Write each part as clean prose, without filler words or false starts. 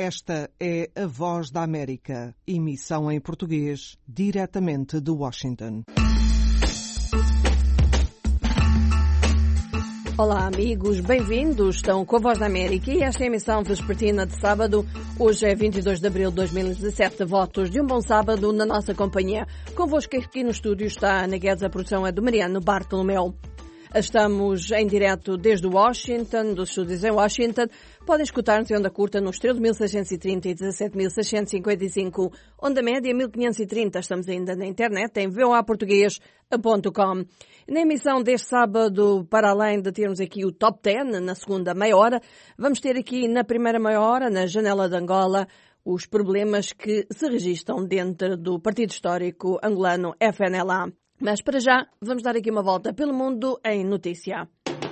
Esta é a Voz da América, emissão em português, diretamente de Washington. Olá amigos, bem-vindos, estão com a Voz da América e esta é a emissão vespertina de sábado. Hoje é 22 de abril de 2017, votos de um bom sábado na nossa companhia. Convosco aqui no estúdio está a Ana Guedes, a produção é do Mariano Bartolomeu. Estamos em direto desde Washington, dos estúdios em Washington. Podem escutar-nos em onda curta nos 13.630 e 17.655, onda média 1.530. Estamos ainda na internet em voaportugues.com. Na emissão deste sábado, para além de termos aqui o Top 10 na segunda meia hora, vamos ter aqui na primeira meia hora, na janela de Angola, os problemas que se registram dentro do Partido Histórico Angolano FNLA. Mas para já, vamos dar aqui uma volta pelo mundo em notícia.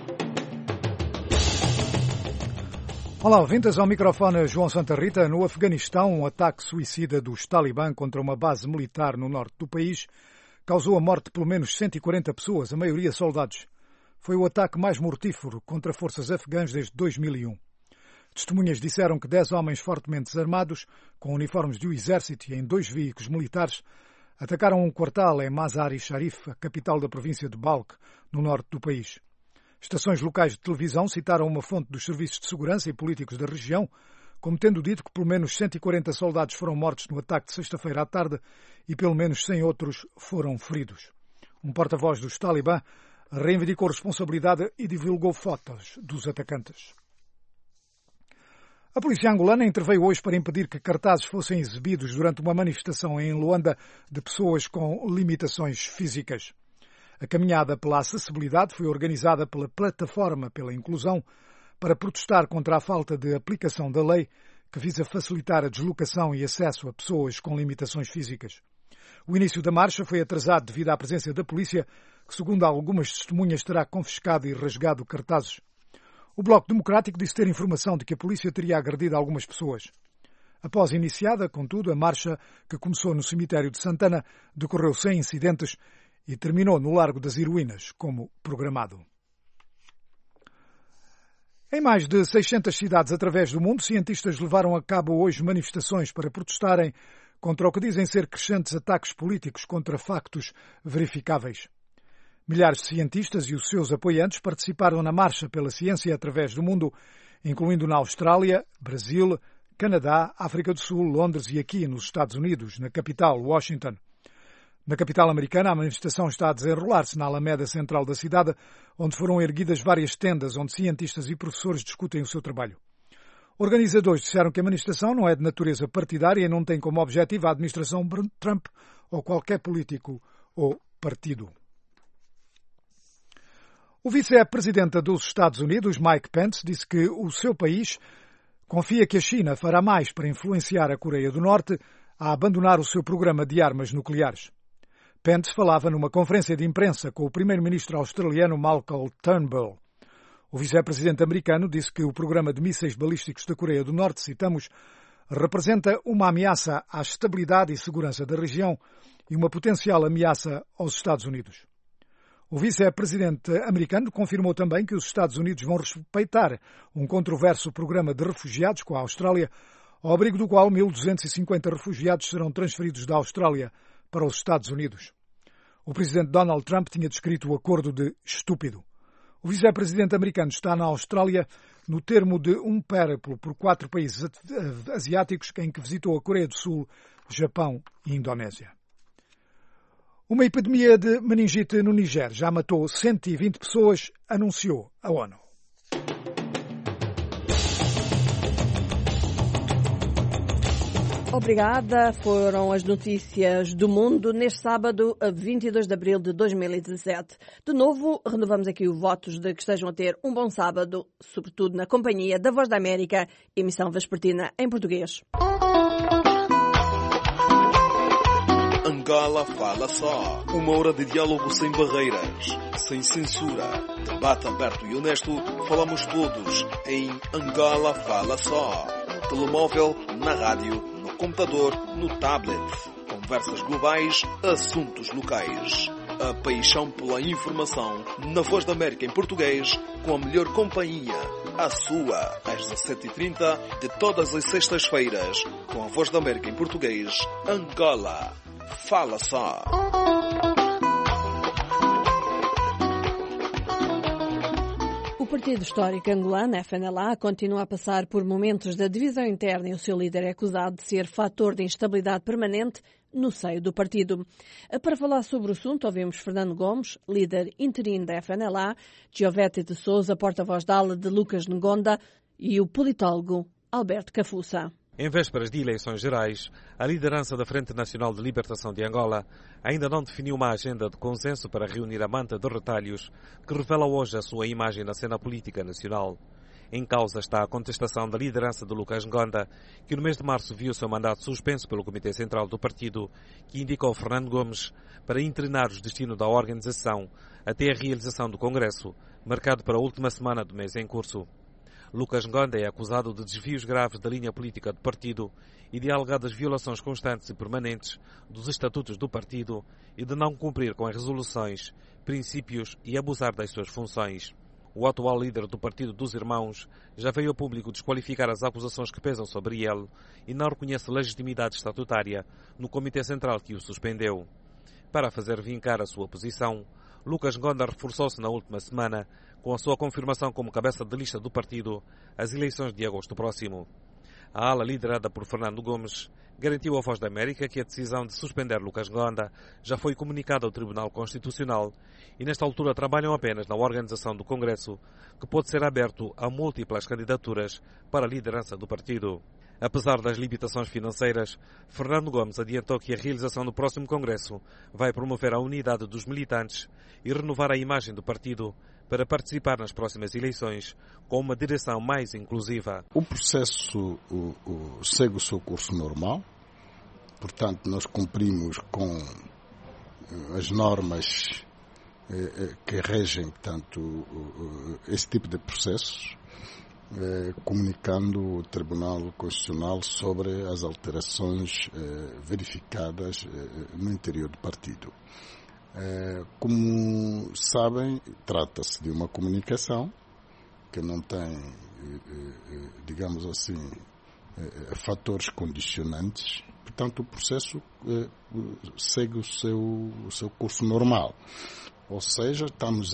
Olá, ouvintes, ao microfone João Santa Rita. No Afeganistão, um ataque suicida dos Talibã contra uma base militar no norte do país causou a morte de pelo menos 140 pessoas, a maioria soldados. Foi o ataque mais mortífero contra forças afegãs desde 2001. Testemunhas disseram que 10 homens fortemente armados, com uniformes do exército e em 2 veículos militares, atacaram um quartel em Mazar-i-Sharif, a capital da província de Balkh, no norte do país. Estações locais de televisão citaram uma fonte dos serviços de segurança e políticos da região, como tendo dito que pelo menos 140 soldados foram mortos no ataque de sexta-feira à tarde e pelo menos 100 outros foram feridos. Um porta-voz dos Talibã reivindicou responsabilidade e divulgou fotos dos atacantes. A polícia angolana interveio hoje para impedir que cartazes fossem exibidos durante uma manifestação em Luanda de pessoas com limitações físicas. A caminhada pela acessibilidade foi organizada pela Plataforma pela Inclusão para protestar contra a falta de aplicação da lei que visa facilitar a deslocação e acesso a pessoas com limitações físicas. O início da marcha foi atrasado devido à presença da polícia, que, segundo algumas testemunhas, terá confiscado e rasgado cartazes. O Bloco Democrático disse ter informação de que a polícia teria agredido algumas pessoas. Após iniciada, contudo, a marcha, que começou no cemitério de Santana, decorreu sem incidentes e terminou no Largo das Heroínas, como programado. Em mais de 600 cidades através do mundo, cientistas levaram a cabo hoje manifestações para protestarem contra o que dizem ser crescentes ataques políticos contra factos verificáveis. Milhares de cientistas e os seus apoiantes participaram na Marcha pela Ciência através do mundo, incluindo na Austrália, Brasil, Canadá, África do Sul, Londres e aqui nos Estados Unidos, na capital, Washington. Na capital americana, a manifestação está a desenrolar-se na Alameda Central da cidade, onde foram erguidas várias tendas onde cientistas e professores discutem o seu trabalho. Organizadores disseram que a manifestação não é de natureza partidária e não tem como objetivo a administração Trump ou qualquer político ou partido. O vice-presidente dos Estados Unidos, Mike Pence, disse que o seu país confia que a China fará mais para influenciar a Coreia do Norte a abandonar o seu programa de armas nucleares. Pence falava numa conferência de imprensa com o primeiro-ministro australiano Malcolm Turnbull. O vice-presidente americano disse que o programa de mísseis balísticos da Coreia do Norte, citamos, representa uma ameaça à estabilidade e segurança da região e uma potencial ameaça aos Estados Unidos. O vice-presidente americano confirmou também que os Estados Unidos vão respeitar um controverso programa de refugiados com a Austrália, ao abrigo do qual 1.250 refugiados serão transferidos da Austrália para os Estados Unidos. O presidente Donald Trump tinha descrito o acordo de estúpido. O vice-presidente americano está na Austrália no termo de um périplo por 4 países asiáticos em que visitou a Coreia do Sul, Japão e Indonésia. Uma epidemia de meningite no Niger já matou 120 pessoas, anunciou a ONU. Obrigada. Foram as notícias do mundo neste sábado, 22 de abril de 2017. De novo, renovamos aqui os votos de que estejam a ter um bom sábado, sobretudo na companhia da Voz da América, emissão vespertina em português. Angola Fala Só. 1 hora de diálogo sem barreiras, sem censura. Debate aberto e honesto. Falamos todos em Angola Fala Só. No telemóvel, na rádio, no computador, no tablet. Conversas globais, assuntos locais. A paixão pela informação na Voz da América em português, com a melhor companhia. a sua, às 17h30 de todas as sextas-feiras, com a Voz da América em português, Angola. Fala só! O Partido Histórico Angolano, FNLA, continua a passar por momentos de divisão interna e o seu líder é acusado de ser fator de instabilidade permanente no seio do partido. Para falar sobre o assunto, ouvimos Fernando Gomes, líder interino da FNLA, Giovete de Souza, porta-voz da ala de Lucas Ngonda e o politólogo Alberto Cafuça. Em vésperas de eleições gerais, a liderança da Frente Nacional de Libertação de Angola ainda não definiu uma agenda de consenso para reunir a manta de retalhos que revela hoje a sua imagem na cena política nacional. Em causa está a contestação da liderança de Lucas Ngonda, que no mês de março viu seu mandato suspenso pelo Comitê Central do partido, que indicou Fernando Gomes para internar os destinos da organização até a realização do Congresso, marcado para a última semana do mês em curso. Lucas Ngonda é acusado de desvios graves da linha política do partido e de alegadas violações constantes e permanentes dos estatutos do partido e de não cumprir com as resoluções, princípios e abusar das suas funções. O atual líder do Partido dos Irmãos já veio a público desqualificar as acusações que pesam sobre ele e não reconhece legitimidade estatutária no Comitê Central que o suspendeu. Para fazer vincar a sua posição, Lucas Ngonda reforçou-se na última semana com a sua confirmação como cabeça de lista do partido às eleições de agosto próximo. A ala liderada por Fernando Gomes garantiu à Voz da América que a decisão de suspender Lucas Ngonda já foi comunicada ao Tribunal Constitucional e nesta altura trabalham apenas na organização do Congresso, que pode ser aberto a múltiplas candidaturas para a liderança do partido. Apesar das limitações financeiras, Fernando Gomes adiantou que a realização do próximo Congresso vai promover a unidade dos militantes e renovar a imagem do partido para participar nas próximas eleições com uma direção mais inclusiva. O processo segue o seu curso normal, portanto nós cumprimos com as normas que regem, portanto, esse tipo de processos, comunicando o Tribunal Constitucional sobre as alterações verificadas no interior do partido. Como sabem, trata-se de uma comunicação que não tem, digamos assim, fatores condicionantes. Portanto, o processo segue o seu curso normal. Ou seja, estamos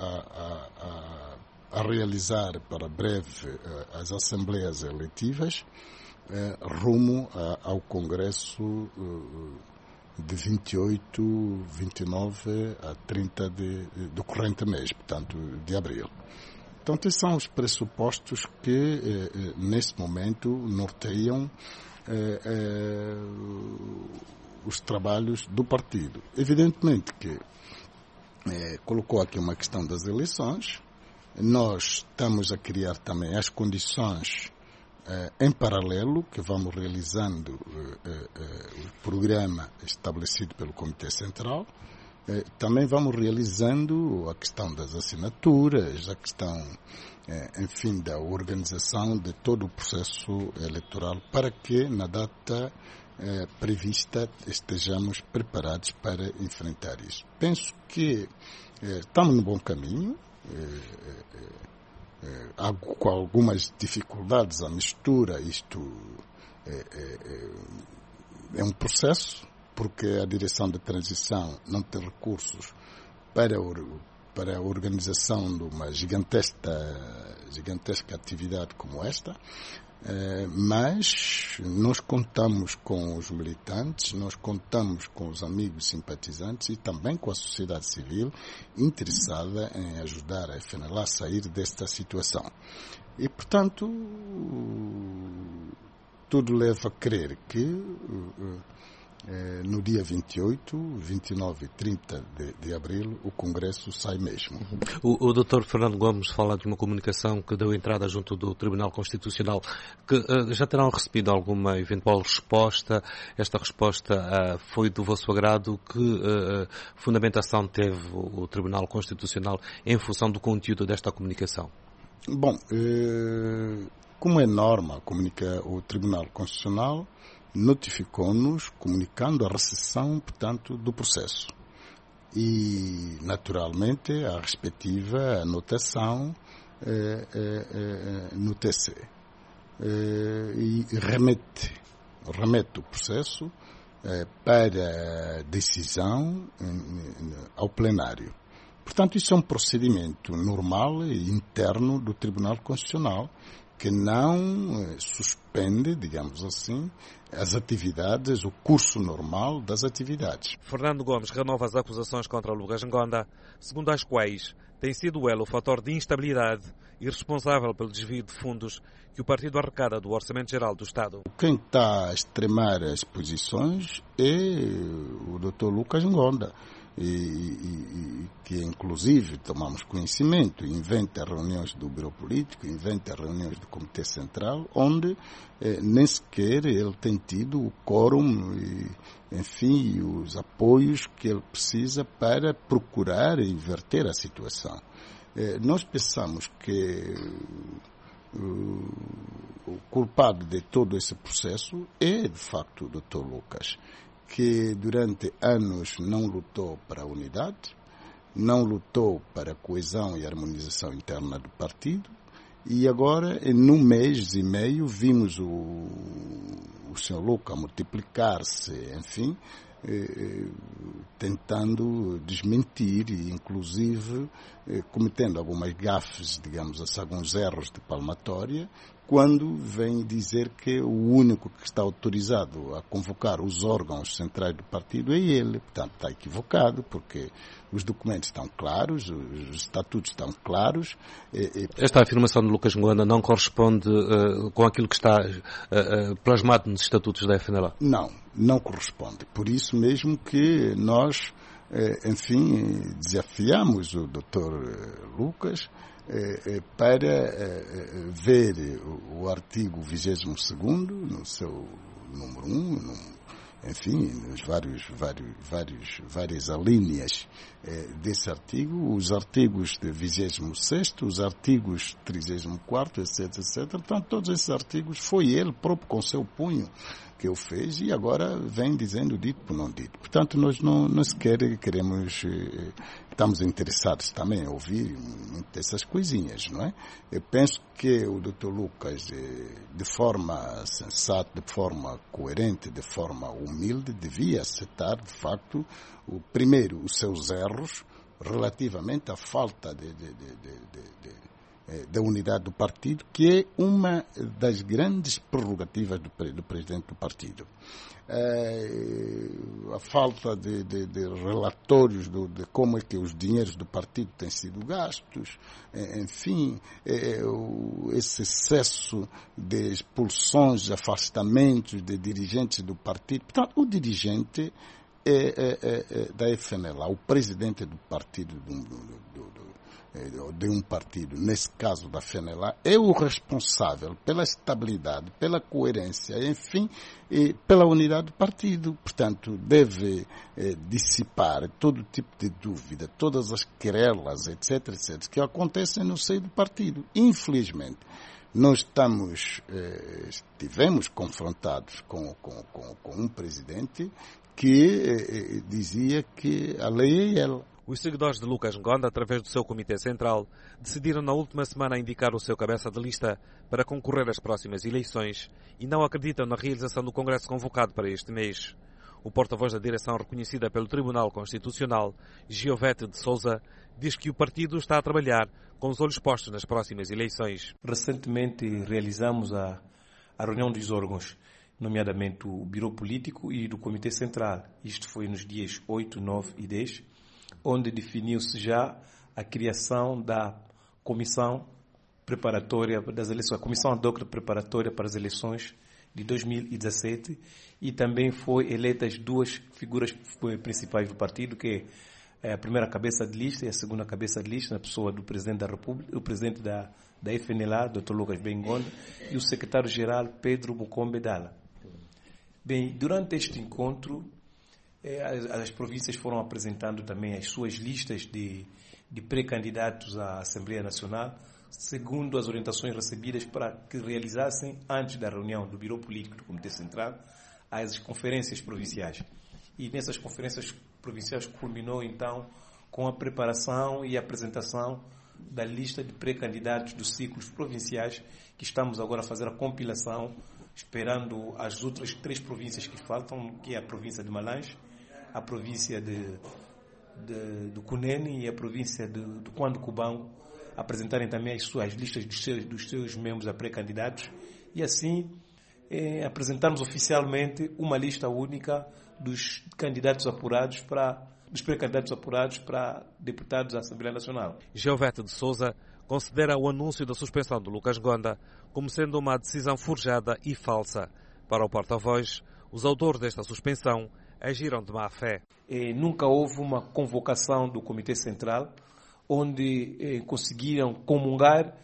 a realizar para breve as assembleias eletivas rumo ao Congresso de 28, 29 a 30 do corrente mês, portanto, de abril. Então, esses são os pressupostos que, neste momento, norteiam os trabalhos do partido. Evidentemente que colocou aqui uma questão das eleições. Nós estamos a criar também as condições em paralelo, que vamos realizando o programa estabelecido pelo Comitê Central. Também vamos realizando a questão das assinaturas, a questão, enfim, da organização de todo o processo eleitoral para que, na data prevista, estejamos preparados para enfrentar isso. Penso que estamos no bom caminho. Com algumas dificuldades, a mistura, isto é um processo, porque a direção de transição não tem recursos para a organização de uma gigantesca atividade como esta, mas nós contamos com os militantes, nós contamos com os amigos simpatizantes e também com a sociedade civil interessada em ajudar a FNLA a sair desta situação. E, portanto, tudo leva a crer que no dia 28, 29 e 30 de abril o Congresso sai mesmo. O Dr. Fernando Gomes fala de uma comunicação que deu entrada junto do Tribunal Constitucional, que já terão recebido alguma eventual resposta. Esta resposta foi do vosso agrado? Que fundamentação teve o Tribunal Constitucional em função do conteúdo desta comunicação? Bom, como é norma, o Tribunal Constitucional notificou-nos, comunicando a recessão, portanto, do processo. E, naturalmente, a respectiva anotação no TC. E remete o processo para decisão ao plenário. Portanto, isso é um procedimento normal e interno do Tribunal Constitucional, que não suspende, digamos assim, as atividades, o curso normal das atividades. Fernando Gomes renova as acusações contra Lucas Ngonda, segundo as quais tem sido ele o fator de instabilidade e responsável pelo desvio de fundos que o partido arrecada do Orçamento Geral do Estado. Quem está a extremar as posições é o Dr. Lucas Ngonda, e que inclusive tomamos conhecimento, inventa reuniões do Bureau Político, inventa reuniões do Comitê Central, onde nem sequer ele tem tido o quórum e, enfim, os apoios que ele precisa para procurar inverter a situação. Nós pensamos que o culpado de todo esse processo é, de facto, o Dr. Lucas, que durante anos não lutou para a unidade, não lutou para a coesão e harmonização interna do partido, e agora, num mês e meio, vimos o Sr. Lucas multiplicar-se, enfim, tentando desmentir e, inclusive, cometendo algumas gafes, digamos assim, alguns erros de palmatória, quando vem dizer que o único que está autorizado a convocar os órgãos centrais do partido é ele. Portanto, está equivocado, porque os documentos estão claros, os estatutos estão claros. Esta afirmação de Lucas Ngonda não corresponde com aquilo que está plasmado nos estatutos da FNLA? Não corresponde. Por isso mesmo que nós, enfim, desafiamos o Dr. Lucas para ver o artigo 22º, no seu número 1, enfim, nos várias alíneas desse artigo, os artigos de 26º, os artigos 34º, etc. Portanto, todos esses artigos foi ele próprio com seu punho que o fez e agora vem dizendo dito por não dito. Portanto, nós não sequer estamos interessados também em ouvir essas coisinhas, não é? Eu penso que o Dr. Lucas, de forma sensata, de forma coerente, de forma humilde, devia aceitar, de facto, primeiro os seus erros relativamente à falta da unidade do partido, que é uma das grandes prerrogativas do presidente do partido. A falta de relatórios de como é que os dinheiros do partido têm sido gastos, enfim, esse excesso de expulsões, afastamentos de dirigentes do partido. Portanto, o dirigente da FNLA, o presidente do partido de um partido, nesse caso da FNLA, é o responsável pela estabilidade, pela coerência, enfim, e pela unidade do partido. Portanto, deve dissipar todo tipo de dúvida, todas as querelas, etc., que acontecem no seio do partido. Infelizmente, nós estivemos confrontados com um presidente que dizia que a lei é ela. Os seguidores de Lucas Ngonda, através do seu Comitê Central, decidiram na última semana indicar o seu cabeça de lista para concorrer às próximas eleições e não acreditam na realização do Congresso convocado para este mês. O porta-voz da direção reconhecida pelo Tribunal Constitucional, Giovete de Souza, diz que o partido está a trabalhar com os olhos postos nas próximas eleições. Recentemente realizamos a reunião dos órgãos, nomeadamente o Bureau Político e do Comitê Central. Isto foi nos dias 8, 9 e 10, onde definiu-se já a criação da comissão preparatória das eleições, a comissão ad hoc preparatória para as eleições de 2017, e também foi eleitas duas figuras principais do partido, que é a primeira cabeça de lista e a segunda cabeça de lista, na pessoa do Presidente da República, o Presidente da FNLA, Dr. Lucas Ngonda, e o Secretário-Geral, Pedro Mukombe Dala. Bem, durante este encontro, as províncias foram apresentando também as suas listas de pré-candidatos à Assembleia Nacional, segundo as orientações recebidas para que realizassem, antes da reunião do Bureau Político do Comitê Central, as conferências provinciais. E nessas conferências provinciais culminou, então, com a preparação e a apresentação da lista de pré-candidatos dos ciclos provinciais, que estamos agora a fazer a compilação, esperando as outras 3 províncias que faltam, que é a província de Malange, a província do Cunene e a província do Cuando Cubango, apresentarem também as suas listas dos seus membros a pré-candidatos e assim apresentarmos oficialmente uma lista única dos candidatos apurados dos pré-candidatos apurados para deputados da Assembleia Nacional. Geovete de Souza considera o anúncio da suspensão de Lucas Ngonda como sendo uma decisão forjada e falsa. Para o porta-voz, os autores desta suspensão agiram de má fé. Nunca houve uma convocação do Comitê Central onde conseguiram comungar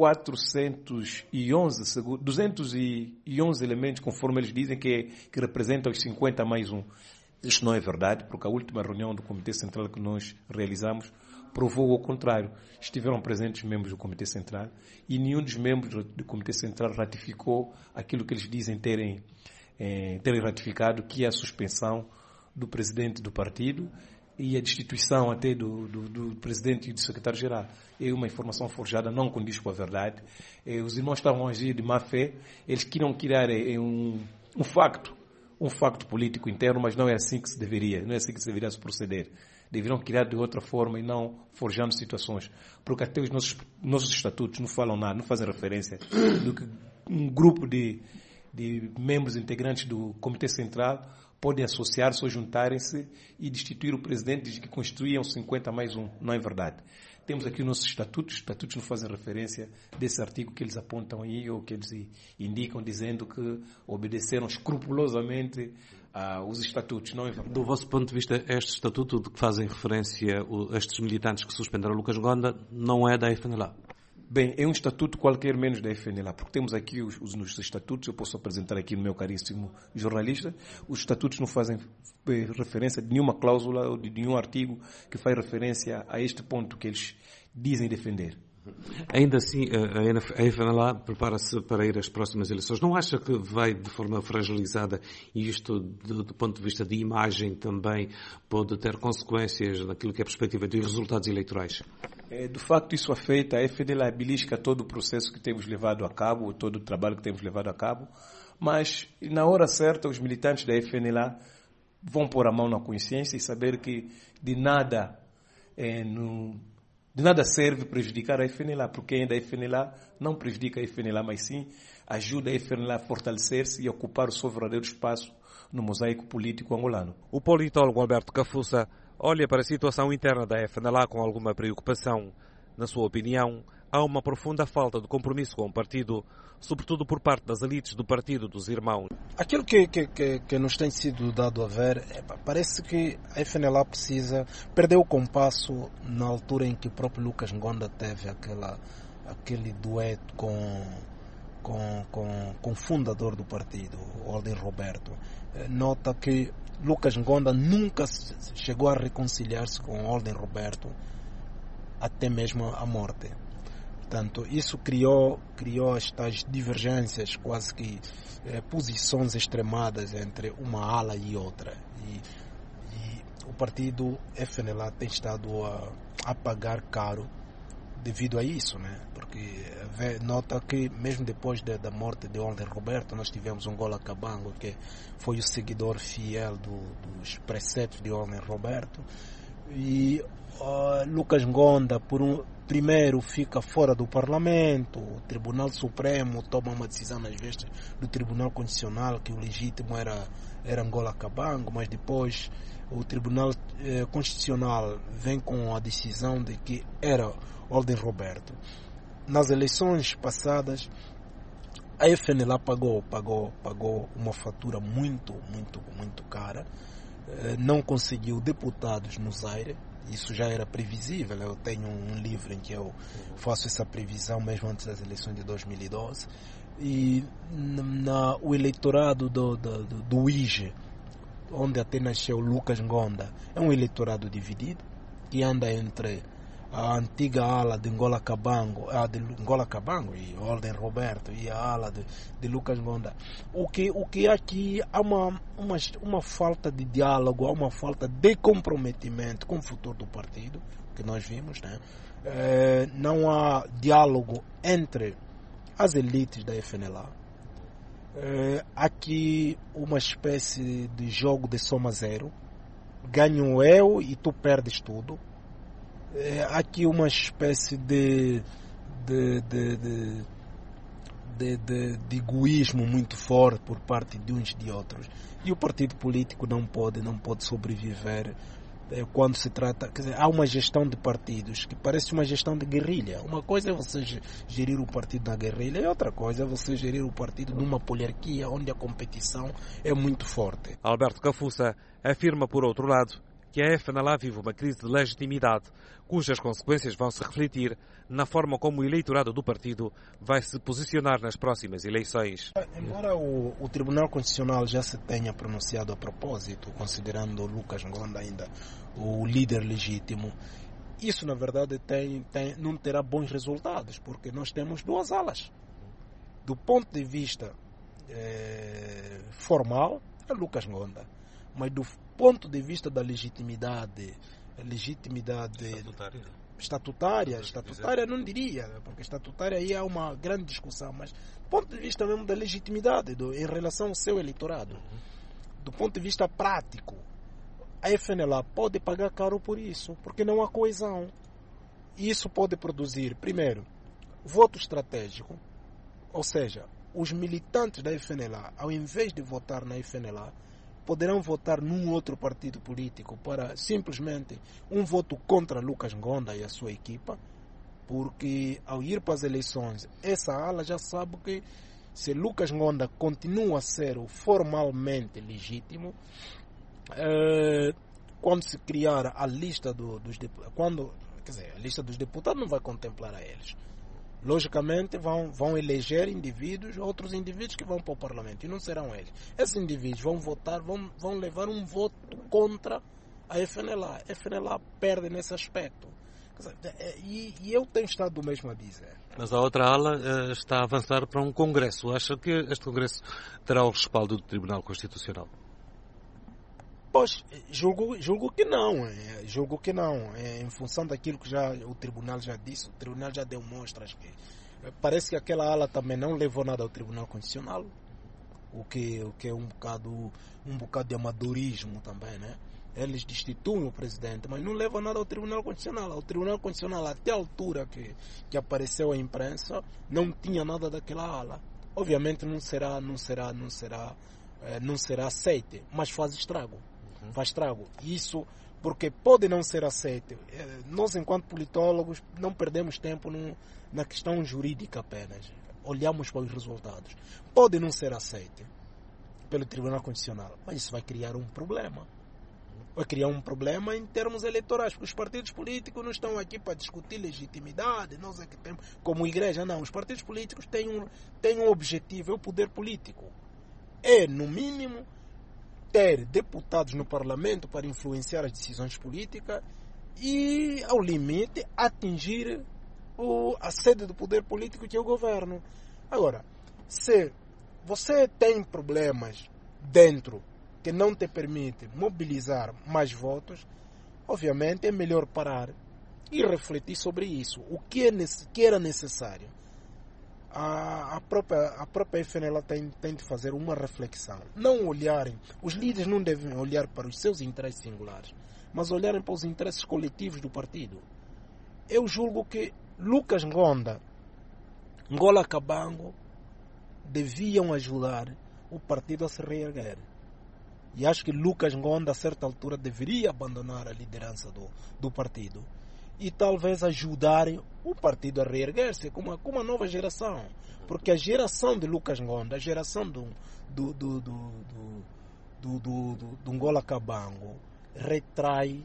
211 elementos, conforme eles dizem, que representam os 50 mais 1. Isto não é verdade, porque a última reunião do Comitê Central que nós realizamos provou o contrário. Estiveram presentes membros do Comitê Central e nenhum dos membros do Comitê Central ratificou aquilo que eles dizem terem ratificado, que é a suspensão do presidente do partido e a destituição até do presidente e do secretário-geral. É uma informação forjada, não condiz com a verdade. Os irmãos estavam a agir de má fé, eles queriam criar um facto político interno, mas não é assim que se deveria se proceder. Deveriam criar de outra forma e não forjando situações. Porque até os nossos estatutos não falam nada, não fazem referência do que um grupo de membros integrantes do Comitê Central podem associar-se ou juntarem-se e destituir o presidente desde que constituíam 50 mais 1. Não é verdade. Temos aqui os nossos estatutos. Os estatutos não fazem referência desse artigo que eles apontam aí ou que eles indicam dizendo que obedeceram escrupulosamente aos estatutos. Não é verdade. Do vosso ponto de vista, este estatuto de que fazem referência estes militantes que suspenderam Lucas Ngonda não é da FNLA? Bem, é um estatuto qualquer menos da FNLA, porque temos aqui os estatutos, eu posso apresentar aqui no meu caríssimo jornalista, os estatutos não fazem referência de nenhuma cláusula ou de nenhum artigo que faz referência a este ponto que eles dizem defender. Ainda assim, a FNLA prepara-se para ir às próximas eleições. Não acha que vai de forma fragilizada e isto, do ponto de vista de imagem, também pode ter consequências naquilo que é a perspectiva dos resultados eleitorais? De facto, isso afeta. A FNLA belisca todo o processo que temos levado a cabo, todo o trabalho que temos levado a cabo, mas na hora certa os militantes da FNLA vão pôr a mão na consciência e saber que de nada serve prejudicar a FNLA, porque quem é da FNLA não prejudica a FNLA, mas sim ajuda a FNLA a fortalecer-se e ocupar o seu verdadeiro espaço no mosaico político angolano. O politólogo Alberto Cafuça olha para a situação interna da FNLA com alguma preocupação. Na sua opinião, há uma profunda falta de compromisso com o partido, sobretudo por parte das elites do Partido dos Irmãos. Aquilo que nos tem sido dado a ver, parece que a FNLA perdeu o compasso na altura em que o próprio Lucas Ngonda teve aquele dueto com o fundador do partido, Alden Roberto. Nota que Lucas Ngonda nunca chegou a reconciliar-se com Alden Roberto, até mesmo a morte. Portanto, isso criou estas divergências, quase que posições extremadas entre uma ala e outra. E o partido FNLA tem estado a pagar caro devido a isso, né? Porque nota que mesmo depois da morte de Alden Roberto, nós tivemos um Angola Cabango, que foi o seguidor fiel dos preceitos de Alden Roberto, e Lucas Ngonda primeiro fica fora do Parlamento, o Tribunal Supremo toma uma decisão nas vestes do Tribunal Constitucional que o legítimo era Angola Cabango, mas depois o Tribunal Constitucional vem com a decisão de que era Alden Roberto. Nas eleições passadas, a FNLA pagou uma fatura muito cara. Não conseguiu deputados no Zaire. Isso já era previsível. Eu tenho um livro em que eu faço essa previsão mesmo antes das eleições de 2012. E o eleitorado do IGE, onde até nasceu Lucas Ngonda, é um eleitorado dividido, que anda entre a antiga ala de Ngola Kabango, e Olden Roberto, e a ala de Lucas Ngonda. O que aqui há uma falta de diálogo, há uma falta de comprometimento com o futuro do partido, que nós vimos, né? Não há diálogo entre as elites da FNLA. Aqui uma espécie de jogo de soma zero. Ganho eu e tu perdes tudo. Aqui uma espécie de egoísmo muito forte por parte de uns e de outros. E o partido político não pode sobreviver quando se trata... Quer dizer, há uma gestão de partidos que parece uma gestão de guerrilha. Uma coisa é você gerir o partido na guerrilha e outra coisa é você gerir o partido numa poliarquia onde a competição é muito forte. Alberto Cafuça afirma, por outro lado, que a FNLA vive uma crise de legitimidade, cujas consequências vão se refletir na forma como o eleitorado do partido vai se posicionar nas próximas eleições. Embora o Tribunal Constitucional já se tenha pronunciado a propósito, considerando Lucas Ngonda ainda o líder legítimo, isso na verdade não terá bons resultados, porque nós temos duas alas. Do ponto de vista formal, é Lucas Ngonda, mas do ponto de vista da legitimidade estatutária não diria, porque estatutária aí há uma grande discussão, mas do ponto de vista mesmo da legitimidade em relação ao seu eleitorado, do ponto de vista prático, a FNLA pode pagar caro por isso, porque não há coesão. E isso pode produzir, primeiro, voto estratégico, ou seja, os militantes da FNLA, ao invés de votar na FNLA, poderão votar num outro partido político para simplesmente um voto contra Lucas Ngonda e a sua equipa, porque ao ir para as eleições, essa ala já sabe que se Lucas Ngonda continua a ser o formalmente legítimo, quando se criar a lista dos deputados, a lista dos deputados não vai contemplar a eles. Logicamente vão eleger outros indivíduos que vão para o Parlamento, e não serão eles. Esses indivíduos vão votar, vão levar um voto contra a FNLA. A FNLA perde nesse aspecto. E eu tenho estado mesmo a dizer. Mas a outra ala está a avançar para um congresso. Acha que este congresso terá o respaldo do Tribunal Constitucional? Pois, julgo que não. Julgo que não. Em função daquilo que o Tribunal já disse, o Tribunal já deu mostras que parece que aquela ala também não levou nada ao Tribunal Constitucional, o que é um bocado de amadorismo também, né? Eles destituem o presidente, mas não levam nada ao Tribunal Constitucional. O Tribunal Constitucional, até a altura que apareceu a imprensa, não tinha nada daquela ala. Obviamente não será aceite, mas faz estrago. Faz estrago. Isso porque pode não ser aceite. Nós, enquanto politólogos, não perdemos tempo na questão jurídica apenas. Olhamos para os resultados. Pode não ser aceite pelo Tribunal Constitucional, mas isso vai criar um problema. Vai criar um problema em termos eleitorais, porque os partidos políticos não estão aqui para discutir legitimidade, nós é que temos, como igreja, não. Os partidos políticos têm um objetivo, é o poder político. É, no mínimo, ter deputados no Parlamento para influenciar as decisões políticas e, ao limite, atingir a sede do poder político, que é o governo. Agora, se você tem problemas dentro que não te permite mobilizar mais votos, obviamente é melhor parar e refletir sobre isso. O que era necessário. A própria FNLA tem de fazer uma reflexão. Não olharem, os líderes não devem olhar para os seus interesses singulares, mas olharem para os interesses coletivos do partido. Eu julgo que Lucas Ngonda, Ngola Kabango deviam ajudar o partido a se reerguer. E acho que Lucas Ngonda, a certa altura, deveria abandonar a liderança do partido e talvez ajudarem o partido a reerguer-se com uma nova geração. Porque a geração de Lucas Ngonda, a geração do Ngola Kabango, retrai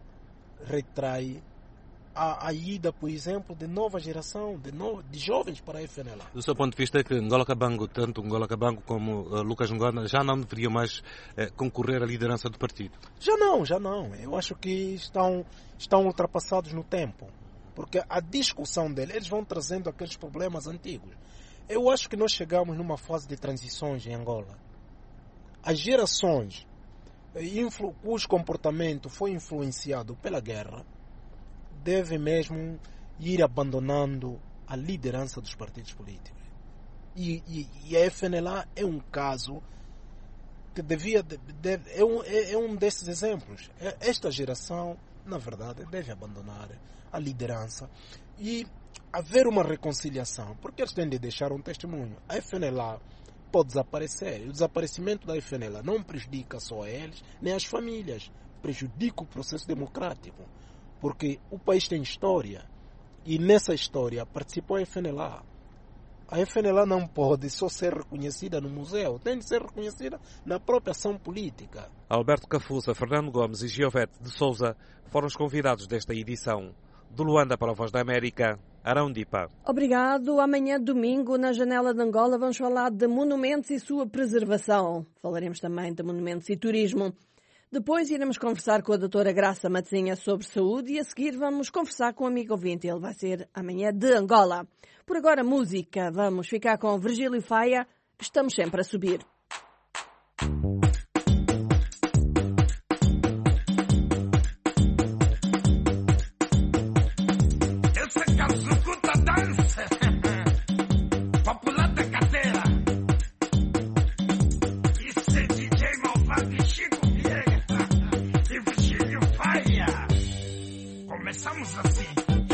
a ida, por exemplo, de nova geração, de jovens para a FNLA. Do seu ponto de vista, é que Ngola Kabango, tanto Ngola Kabango como Lucas Ngonda, já não deveriam mais concorrer à liderança do partido? Já não. Eu acho que estão ultrapassados no tempo. Porque a discussão dele, eles vão trazendo aqueles problemas antigos. Eu acho que nós chegamos numa fase de transições em Angola. As gerações cujo comportamento foi influenciado pela guerra devem mesmo ir abandonando a liderança dos partidos políticos. E a FNLA é um caso que é um desses exemplos. Esta geração, na verdade, deve abandonar a liderança e haver uma reconciliação, porque eles têm de deixar um testemunho. A FNLA pode desaparecer. E o desaparecimento da FNLA não prejudica só a eles, nem as famílias. Prejudica o processo democrático. Porque o país tem história. E nessa história participou a FNLA. A FNLA não pode só ser reconhecida no museu. Tem de ser reconhecida na própria ação política. Alberto Cafusa, Fernando Gomes e Giovete de Souza foram os convidados desta edição. De Luanda para a Voz da América, Arão Dipa. Obrigado. Amanhã, domingo, na Janela de Angola, vamos falar de monumentos e sua preservação. Falaremos também de monumentos e turismo. Depois iremos conversar com a doutora Graça Matezinha sobre saúde e a seguir vamos conversar com um amigo ouvinte. Ele vai ser amanhã de Angola. Por agora, música. Vamos ficar com Virgílio Faia. Estamos sempre a subir. Começamos assim.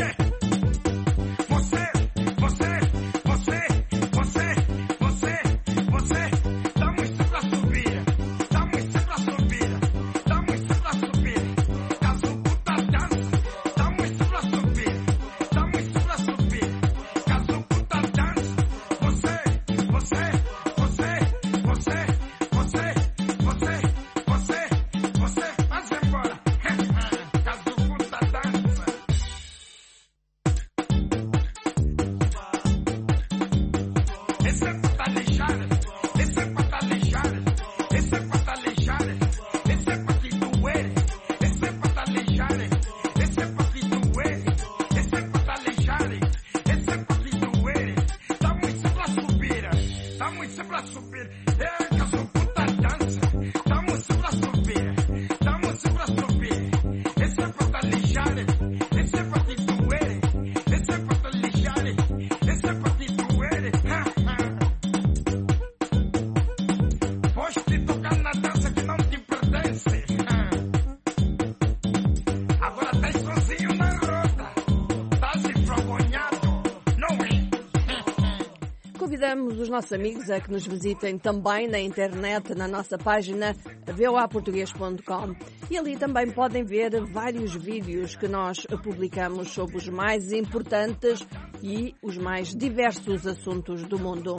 Convidamos os nossos amigos a que nos visitem também na internet, na nossa página voaportugues.com. E ali também podem ver vários vídeos que nós publicamos sobre os mais importantes e os mais diversos assuntos do mundo.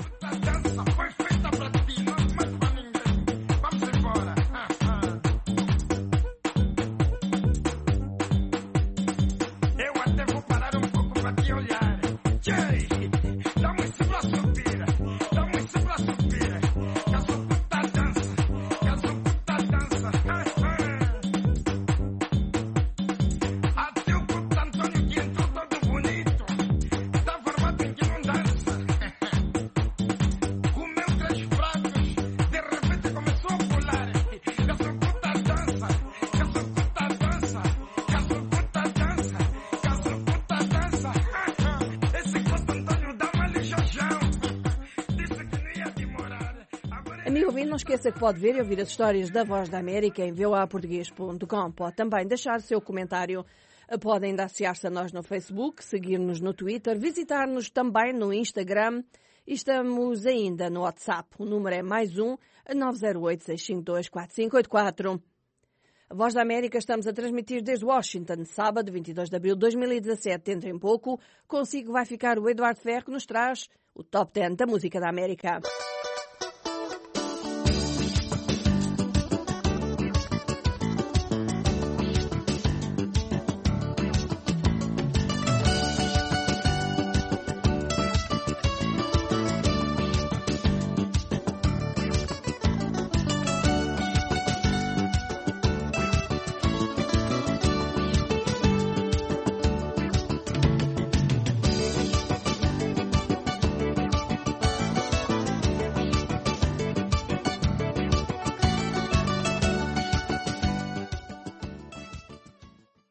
Amigo ouvinte, não esqueça que pode ver e ouvir as histórias da Voz da América em voaportugues.com. Pode também deixar o seu comentário. Podem associar-se a nós no Facebook, seguir-nos no Twitter, visitar-nos também no Instagram. E estamos ainda no WhatsApp. O número é +1 908 652 4584. A Voz da América estamos a transmitir desde Washington, sábado 22 de abril de 2017. Dentro em pouco, consigo vai ficar o Eduardo Ferro, que nos traz o Top 10 da música da América.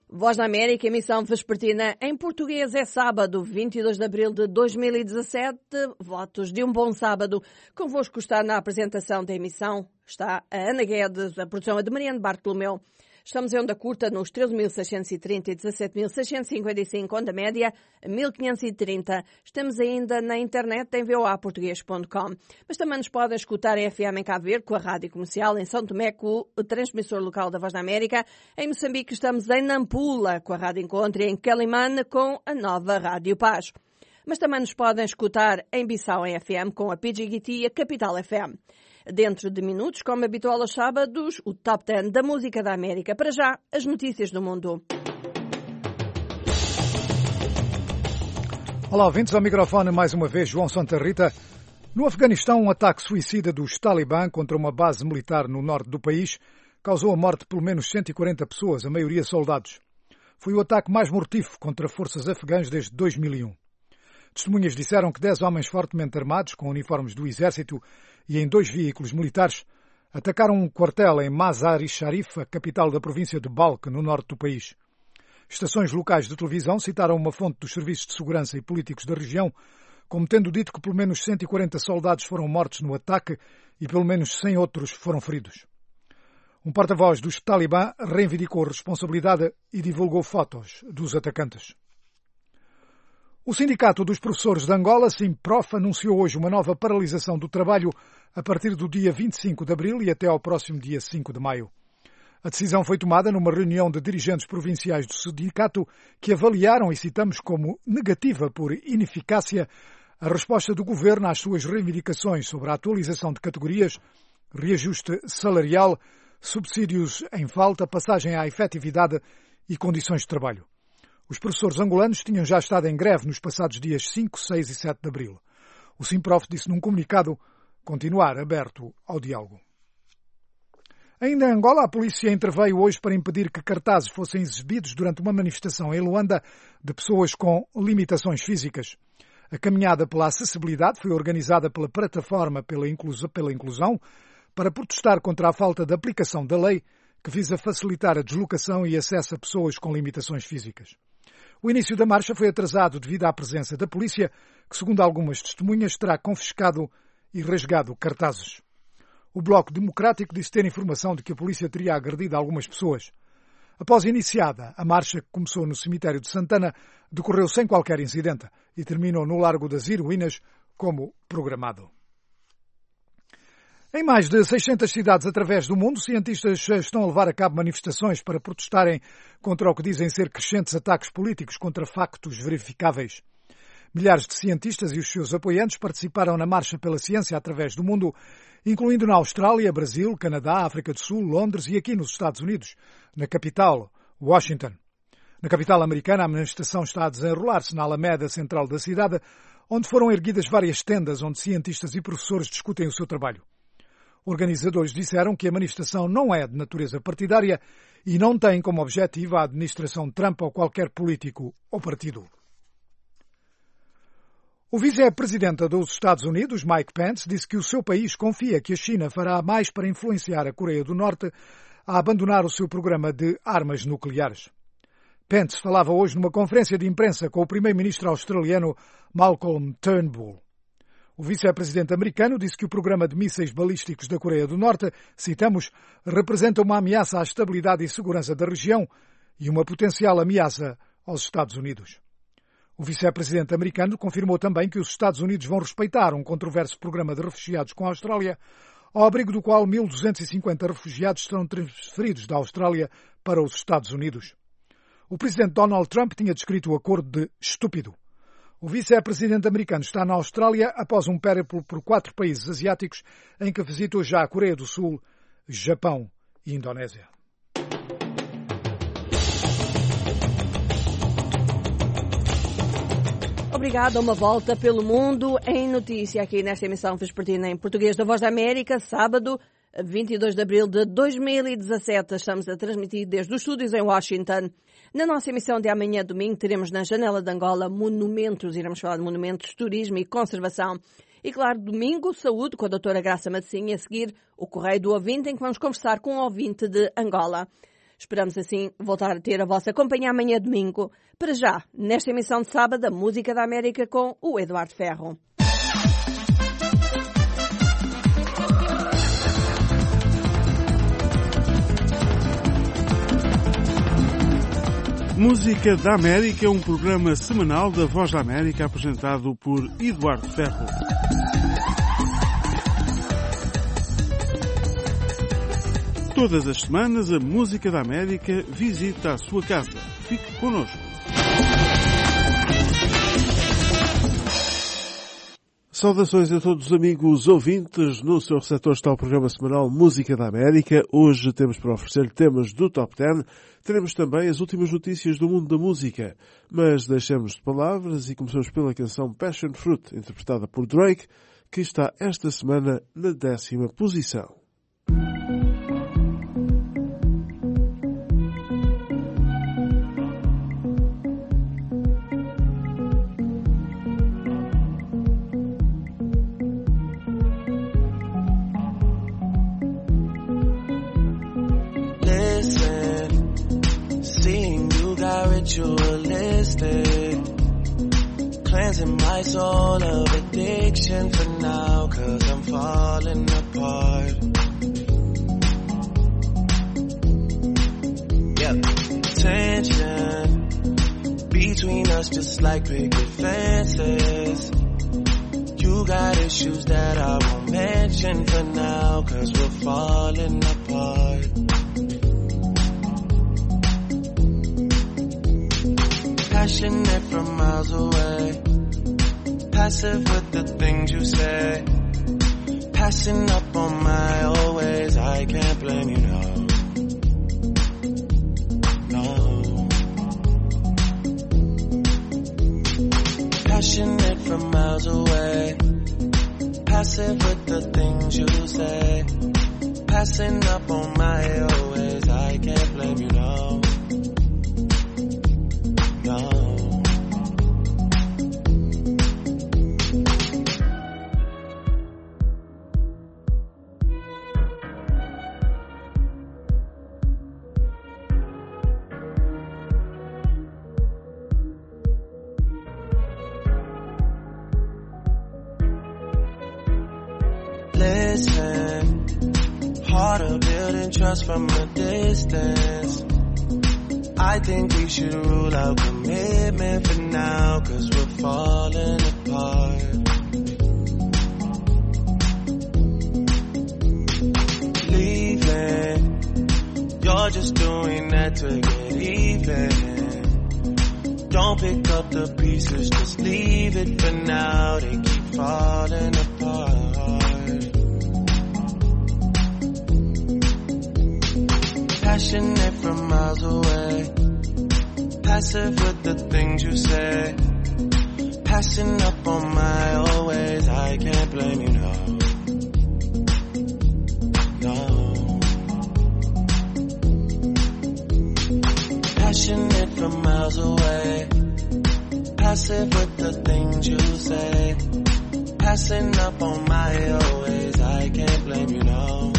Voz da América, emissão vespertina em português, é sábado, 22 de abril de 2017. Votos de um bom sábado. Convosco está na apresentação da emissão. Está a Ana Guedes, a produção é de Mariano Bartolomeu. Estamos em onda curta nos 13.630 e 17.655, onda média 1.530. Estamos ainda na internet em voaportuguês.com. Mas também nos podem escutar em FM em Cabo Verde, com a Rádio Comercial, em São Tomé, com o transmissor local da Voz da América. Em Moçambique estamos em Nampula, com a Rádio Encontro, e em Quelimane, com a nova Rádio Paz. Mas também nos podem escutar em Bissau, em FM, com a PGGT e a Capital FM. Dentro de minutos, como habitual aos sábados, o Top 10 da Música da América. Para já, as notícias do mundo. Olá, ouvintes, ao microfone mais uma vez João Santa Rita. No Afeganistão, um ataque suicida dos Talibã contra uma base militar no norte do país causou a morte de pelo menos 140 pessoas, a maioria soldados. Foi o ataque mais mortífero contra forças afegãs desde 2001. Testemunhas disseram que 10 homens fortemente armados, com uniformes do exército e em 2 veículos militares, atacaram um quartel em Mazar-i-Sharif, a capital da província de Balkh, no norte do país. Estações locais de televisão citaram uma fonte dos serviços de segurança e políticos da região, como tendo dito que pelo menos 140 soldados foram mortos no ataque e pelo menos 100 outros foram feridos. Um porta-voz dos Talibã reivindicou a responsabilidade e divulgou fotos dos atacantes. O Sindicato dos Professores de Angola, SIMPROF, anunciou hoje uma nova paralisação do trabalho a partir do dia 25 de abril e até ao próximo dia 5 de maio. A decisão foi tomada numa reunião de dirigentes provinciais do sindicato que avaliaram, e citamos, como negativa por ineficácia, a resposta do governo às suas reivindicações sobre a atualização de categorias, reajuste salarial, subsídios em falta, passagem à efetividade e condições de trabalho. Os professores angolanos tinham já estado em greve nos passados dias 5, 6 e 7 de abril. O SIMPROF disse num comunicado continuar aberto ao diálogo. Ainda em Angola, a polícia interveio hoje para impedir que cartazes fossem exibidos durante uma manifestação em Luanda de pessoas com limitações físicas. A caminhada pela acessibilidade foi organizada pela Plataforma pela Inclusão para protestar contra a falta de aplicação da lei que visa facilitar a deslocação e acesso a pessoas com limitações físicas. O início da marcha foi atrasado devido à presença da polícia, que, segundo algumas testemunhas, terá confiscado e rasgado cartazes. O Bloco Democrático disse ter informação de que a polícia teria agredido algumas pessoas. Após iniciada, a marcha, que começou no cemitério de Santana, decorreu sem qualquer incidente e terminou no Largo das Heroínas, como programado. Em mais de 600 cidades através do mundo, cientistas estão a levar a cabo manifestações para protestarem contra o que dizem ser crescentes ataques políticos contra factos verificáveis. Milhares de cientistas e os seus apoiantes participaram na Marcha pela Ciência através do mundo, incluindo na Austrália, Brasil, Canadá, África do Sul, Londres e aqui nos Estados Unidos, na capital, Washington. Na capital americana, a manifestação está a desenrolar-se na Alameda central da cidade, onde foram erguidas várias tendas onde cientistas e professores discutem o seu trabalho. Organizadores disseram que a manifestação não é de natureza partidária e não tem como objetivo a administração Trump ou qualquer político ou partido. O vice-presidente dos Estados Unidos, Mike Pence, disse que o seu país confia que a China fará mais para influenciar a Coreia do Norte a abandonar o seu programa de armas nucleares. Pence falava hoje numa conferência de imprensa com o primeiro-ministro australiano Malcolm Turnbull. O vice-presidente americano disse que o programa de mísseis balísticos da Coreia do Norte, citamos, representa uma ameaça à estabilidade e segurança da região e uma potencial ameaça aos Estados Unidos. O vice-presidente americano confirmou também que os Estados Unidos vão respeitar um controverso programa de refugiados com a Austrália, ao abrigo do qual 1.250 refugiados serão transferidos da Austrália para os Estados Unidos. O presidente Donald Trump tinha descrito o acordo de estúpido. O vice-presidente americano está na Austrália após um périplo por 4 países asiáticos em que visitou já a Coreia do Sul, Japão e Indonésia. Obrigada, uma volta pelo mundo em notícia aqui nesta emissão vespertina em português da Voz da América, sábado 22 de abril de 2017. Estamos a transmitir desde os estúdios em Washington. Na nossa emissão de amanhã, domingo, teremos na Janela de Angola monumentos. Iremos falar de monumentos, turismo e conservação. E, claro, domingo, saúde com a doutora Graça Macecinha. A seguir, o Correio do Ouvinte, em que vamos conversar com um ouvinte de Angola. Esperamos assim voltar a ter a vossa companhia amanhã domingo. Para já, nesta emissão de sábado, a Música da América com o Eduardo Ferro. Música da América é um programa semanal da Voz da América apresentado por Eduardo Ferro. Todas as semanas a Música da América visita a sua casa. Fique connosco. Saudações a todos os amigos ouvintes. No seu receptor está o programa semanal Música da América. Hoje temos para oferecer temas do Top 10. Teremos também as últimas notícias do mundo da música. Mas deixemos de palavras e começamos pela canção Passion Fruit, interpretada por Drake, que está esta semana na 10ª posição. Ritualistic, cleansing my soul of addiction for now, 'cause I'm falling apart. Yep, tension between us just like picket fences. You got issues that I won't mention for now, 'cause we're falling apart. Passionate from miles away, passive with the things you say, passing up on my old ways. I can't blame you, no. Passionate from miles away, passive with the things you say, passing up on my old ways. I can't blame you, no. Listen, harder building trust from a distance. I think we should rule out commitment for now, 'cause we're falling apart. Leaving, you're just doing that to get even. Don't pick up the pieces, just leave it for now. They keep falling apart. Passionate from miles away, passive with the things you say, passing up on my old ways. I can't blame you, no. Passionate from miles away, passive with the things you say, passing up on my old ways. I can't blame you, no.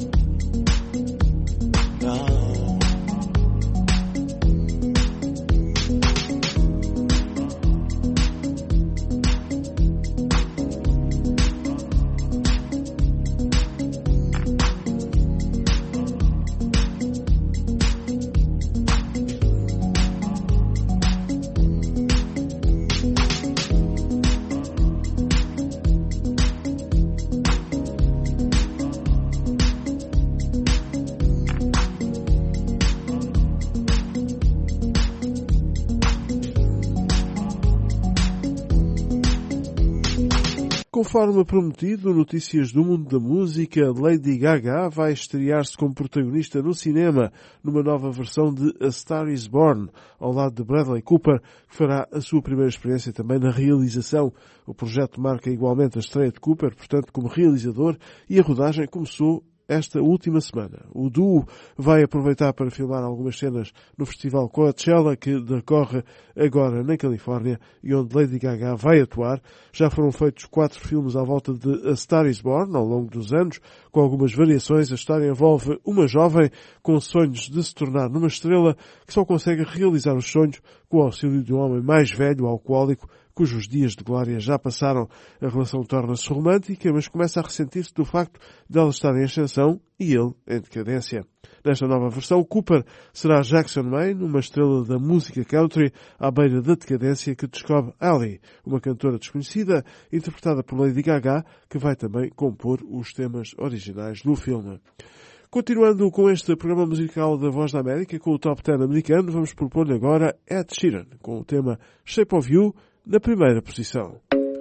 Conforme prometido, notícias do mundo da música, Lady Gaga vai estrear-se como protagonista no cinema, numa nova versão de A Star is Born, ao lado de Bradley Cooper, que fará a sua primeira experiência também na realização. O projeto marca igualmente a estreia de Cooper, portanto, como realizador, e a rodagem começou esta última semana. O duo vai aproveitar para filmar algumas cenas no Festival Coachella, que decorre agora na Califórnia e onde Lady Gaga vai atuar. Já foram feitos 4 filmes à volta de A Star is Born ao longo dos anos, com algumas variações. A história envolve uma jovem com sonhos de se tornar numa estrela que só consegue realizar os sonhos com o auxílio de um homem mais velho, alcoólico, cujos dias de glória já passaram. A relação torna-se romântica, mas começa a ressentir-se do facto de ela estar em ascensão e ele em decadência. Nesta nova versão, Cooper será Jackson Maine, uma estrela da música country à beira da decadência, que descobre Ali, uma cantora desconhecida, interpretada por Lady Gaga, que vai também compor os temas originais do filme. Continuando com este programa musical da Voz da América, com o Top 10 americano, vamos propor-lhe agora Ed Sheeran, com o tema Shape of You, na primeira posição.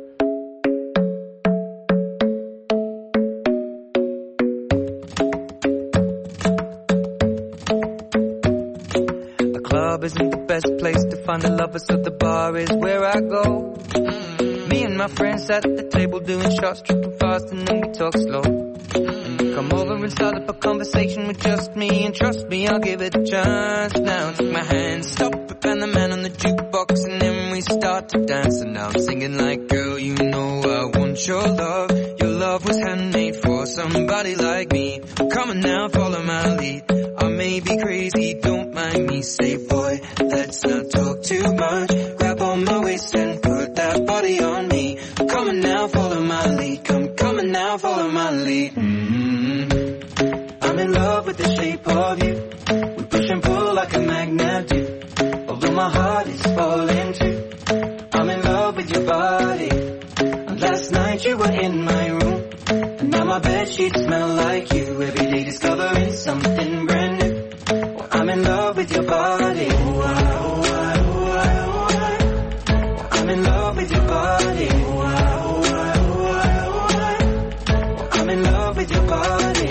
A club isn't the best place to find the lovers, so the bar is where I go. Me and my friends at the table doing shots, tripping fast, and then we talk slow. And you come over and start up a conversation with just me, and trust me, I'll give it a chance. Now take my hand, stop it, and the man on the jukebox, and then we start to dance. And now I'm singing like, girl, you know I want your love. Your love was handmade for somebody like me. Come on now, follow my lead. I may be crazy, don't mind me. Say, boy, let's not talk too much. Grab on my waist and put that body on me. Come on now, follow my lead. Come on now, follow my lead. I'm in love with the shape of you. We push and pull like a magnet do. Although my heart is falling too. I'm in love with your body. And last night you were in my room. And now my bedsheets smell like you. Every day discovering something brand new. Well, I'm in love with your body. I'm in love with your body. I'm in love with your body.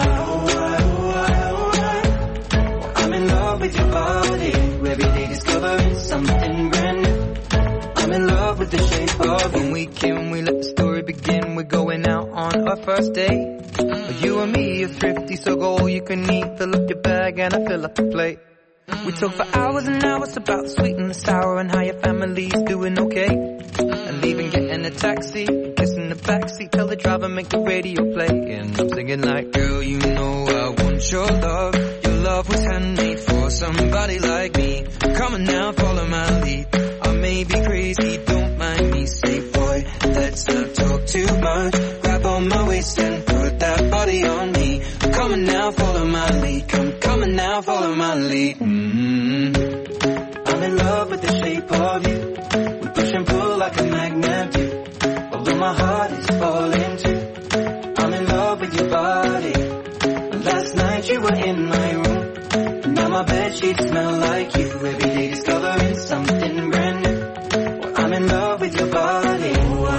I'm in love with your body. Every day discovering something brand new. I'm in love with the shape of you. When we can, we let the story begin. We're going out on our first date. You and me are thrifty, so go all you can eat. Fill up your bag and I fill up the plate. We talk for hours and hours about the sweet and the sour and how your family's doing okay. And leaving, getting a taxi, kissing the backseat, tell the driver make the radio play. And I'm singing like, girl, you know I want your love. Your love was handmade for somebody like me. Come on now, follow my lead. I may be crazy, don't mind me. Say, boy, let's not talk too much. Grab on my waist and put that body on me. Come on now, follow my lead. Come on now, follow my lead. I'm in love with the shape of you. We push and pull like a magnet do. Although my heart is falling too. I'm in love with your body. And last night you were in my room. And now my bedsheets smell like you. Every day discovering something brand new. Well, I'm in love with your body.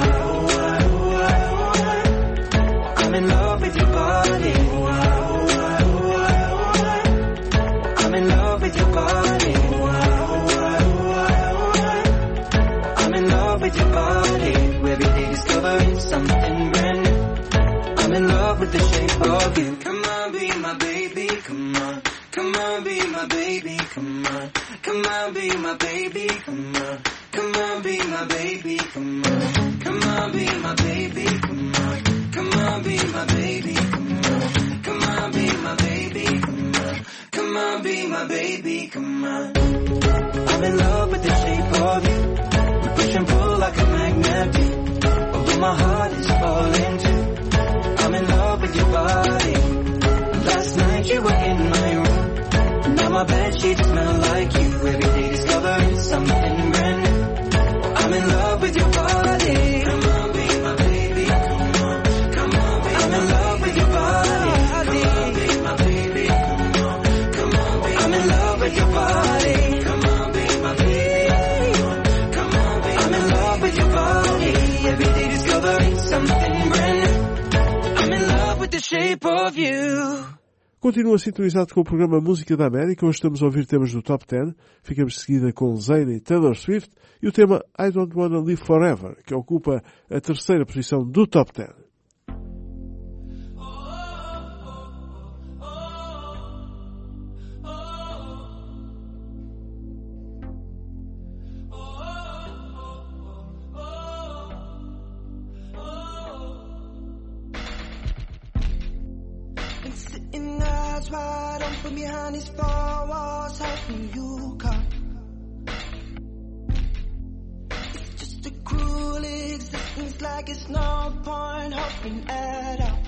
I'm in love with your body. I'm in love with your body. I'm in love with your body. Every day discovering something brand new. I'm in love with the shape of you. Come on, be my baby, come on. Come on, be my baby, come on. Come on, be my baby, come on. Come on, be my baby, come on. Come on, be my baby, come on. Come on, be my baby, come on. Come on, be my baby, come on. Come on, be my baby, come on. I'm in love with the shape of you. We push and pull like a magnet do. Although my heart is falling too. I'm in love with your body. Last night you were in my room. Now my bedsheets smell like you. Every day discovering something brand new. I'm in love with your body. Come on, be my baby. Come on, come on, be I'm in love with your body. Come on, be my baby. Come on, come on, be I'm in love with your body. Come on, be my baby. Come on, be I'm in love with your body. Every day discovering something brand new. I'm in love with the shape of you. Continua sintonizado com o programa Música da América. Hoje estamos a ouvir temas do Top 10. Ficamos de seguida com Zayn e Taylor Swift e o tema I Don't Wanna Live Forever, que ocupa a terceira posição do Top 10. arms wide open behind these four walls, hoping you come. It's just a cruel existence, like it's no point hoping at all.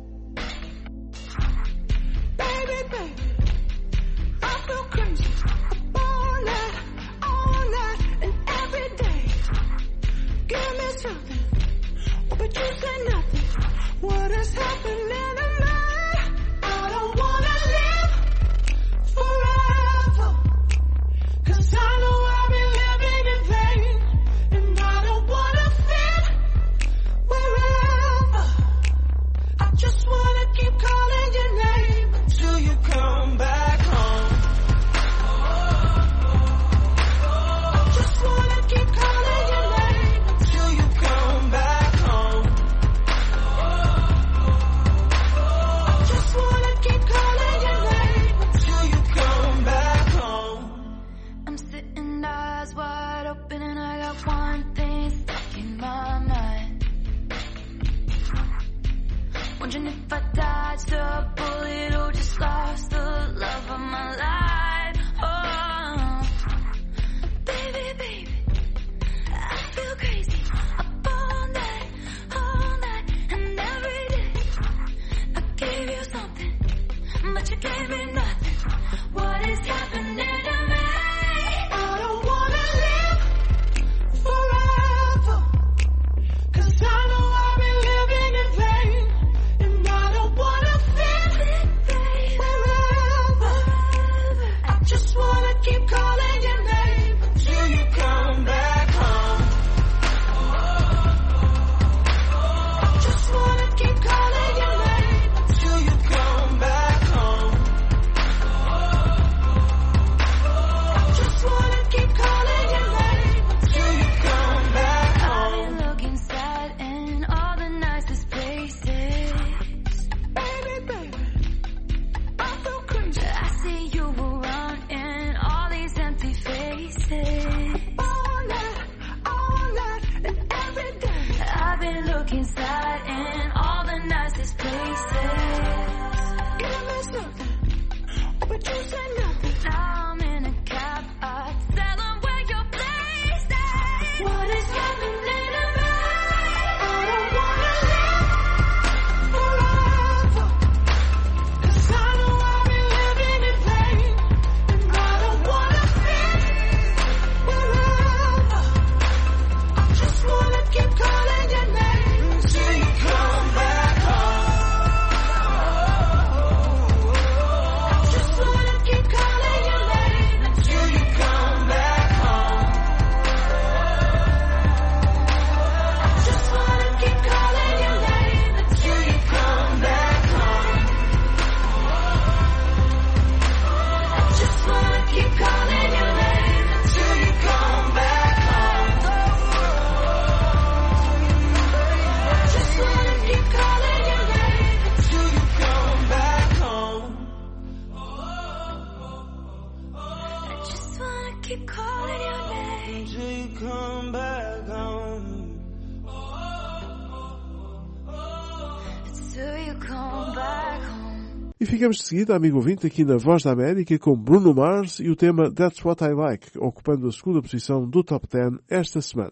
Baby, baby, I feel crazy all night, and every day. Give me something, but you say nothing. What is happening to me? I don't wanna live forever, 'cause I know I've been living in vain, and I don't wanna fit wherever. I just wanna keep calling your name until you come back home. I just wanna keep calling your name until you come back home. I just wanna keep calling your name until you come back home. I'm sitting eyes wide open and I got one thing stuck in my mind. Wondering if I dodged a bullet or just lost the love of my life. Oh, baby, baby, I feel crazy up all night, and every day. I gave you something, but you gave me nothing. What is happening to me? I don't wanna live forever, 'cause I know I've been living in vain, and I don't wanna fit wherever. I just wanna keep calling your name until you come back home. I just wanna keep calling your name until you come back home. I just wanna keep calling your name until you come back home. I look inside in all the nicest places. Baby, baby, I feel crazy. I see you around in all these empty faces. All night, and every day. I've been looking inside in all the nicest places. Give me something, but you say nothing. Now I'm in a cab, I tell them where your place is. What is happening to me? I don't wanna live forever, 'cause I know I've been living in vain, and I don't wanna fit wherever. I just wanna keep calling your name until you come back home. I just wanna keep calling your name until you come back home. I just wanna keep calling your name until you come back home. I just wanna keep calling your name until you come back home. I just wanna keep calling your name until you come back home. I just wanna keep calling your name Until you come back home. until you come back home. E ficamos de seguida, amigo ouvinte, aqui na Voz da América com Bruno Mars e o tema That's What I Like, ocupando a segunda posição do Top 10 esta semana.